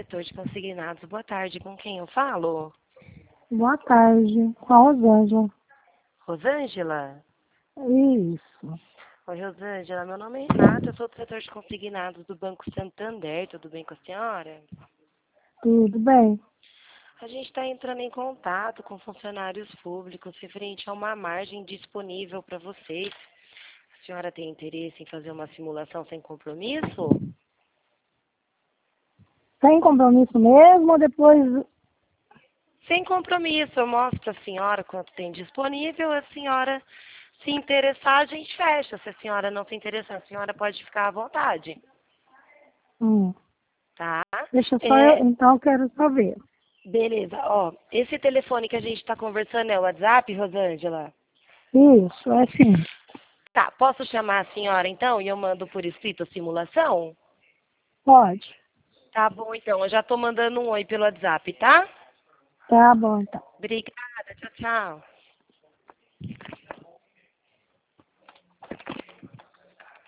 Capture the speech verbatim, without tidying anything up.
setor de consignados. Boa tarde, com quem eu falo? Boa tarde, com a Rosângela. Rosângela? Isso. Oi, Rosângela, meu nome é Renata, eu sou do setor de consignados do Banco Santander, tudo bem com a senhora? Tudo bem? A gente está entrando em contato com funcionários públicos referente a uma margem disponível para vocês. A senhora tem interesse em fazer uma simulação sem compromisso? Sem compromisso mesmo ou depois... Sem compromisso, eu mostro para a senhora quanto tem disponível, a senhora se interessar, a gente fecha. Se a senhora não se interessar, a senhora pode ficar à vontade, Hum. tá? Deixa só eu... É, Então eu quero saber. beleza, ó, esse telefone que a gente está conversando é o WhatsApp, Rosângela? Isso, é sim. Tá, posso chamar a senhora então e eu mando por escrito a simulação? Pode. Tá bom, então, eu já tô mandando um oi pelo WhatsApp, tá? Tá bom, então. Obrigada, tchau, tchau.